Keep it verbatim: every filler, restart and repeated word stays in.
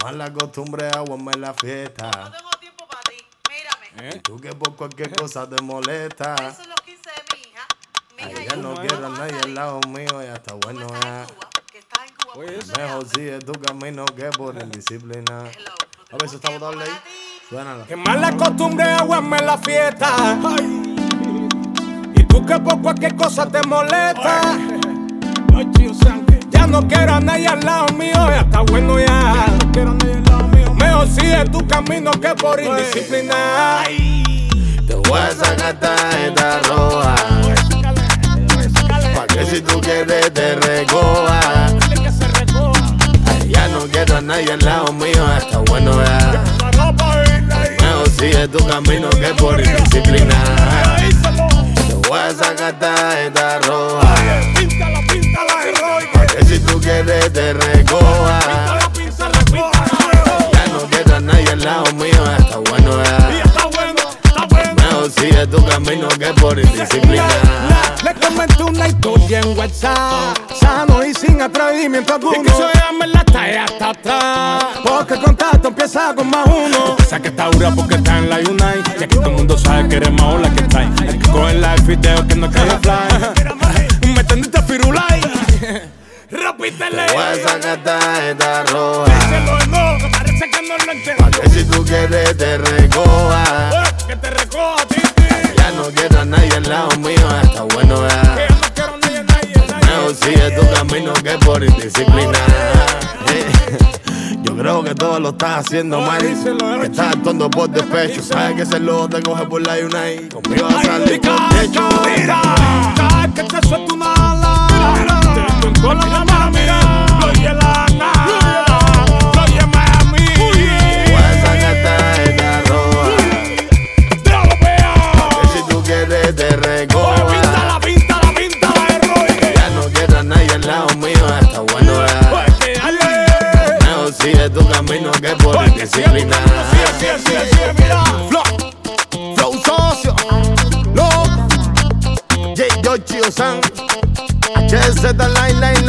Mala costumbre aguarme la fiesta. No tengo tiempo para ti. Mírame. ¿Eh? Y tú que por cualquier cosa te molesta. Esos son los quince de mi hija. Mi hija Ay, y ya yo no vamos quiero a a nadie salir. al lado mío, ya está Tú bueno estás ya. en Cuba, que estás en Cuba. Oye, ¿por eso qué me Mejor hablas? sigue tu camino que por indisciplina. Hello, A no ver, eso está tengo botable ahí. tiempo para ti. Suénalo. Que mala costumbre aguarme la fiesta. Ay. Y tú que por cualquier cosa te molesta. Ay, tío Sanque. Ya no quiero a nadie al lado mío, ya está bueno ya. No quiero a nadie al lado mío. Mejor sigue tu camino que por indisciplina. Ay. Te voy a sacar tarjeta roja. Pa' que si tú quieres te recoja. Dile que se recoja. Ay, ya no quiero a nadie al lado mío, ya está bueno ya. Mejor sigue tu camino que por indisciplina. Te voy a sacar tarjeta roja. Píntala, píntala, heroica. Pa' que si tú quieres te recoja. Píntala, píntala, píntala. Ya no quiero a nadie al lado mío, ya está bueno Y ya. está bueno, está bueno. Mejor sigue tu camino que por indisciplina. Le comenté una historia en WhatsApp, sano y sin atrevimiento alguno. Y quiso dejarme la talla hasta atrás, porque el contacto empieza con más uno. Esa que está dura porque está en la Unite, y aquí todo el mundo sabe que eres más ola que trae. Hay que coger la video que no cae fly. Me tendiste firulai. Repítele. Te voy a sacar tarjeta roja. Díselo de nuevo, que parece que no lo Pa' entendió. que si tú quieres te recoja. Eh, Que te recoja, Titi. Ya no quiero a nadie al lado mío, ya está bueno Que ya. yo no quiero nadie, nadie, nadie. Mejor sigue tu camino que por indisciplina. Eh, Yo creo que todo lo estás haciendo Oh, mal. díselo, Que estás actuando por despecho. Sabes que ese lobo te coge por la Unite. Conmigo va a salir con techo. Mira, cada vez que te suelto una ala, te vengo en cola la mami. Lo oye la nada, lo oye Miami. Voy a sacar tarjeta roja. Déjalo peor. Que si tú quieres te Oye, recoja. píntala, píntala, píntala, heroica. Ya no quiero a nadie al lado mío, ya está bueno ya. Oye, que dale. Mejor sigue tu camino que por Oye, que sigue, indisciplina. sigue, sigue, sigue, sigue, mira. Flow, Flow socio, loco. J. Yoshi Osan, H Z Line Line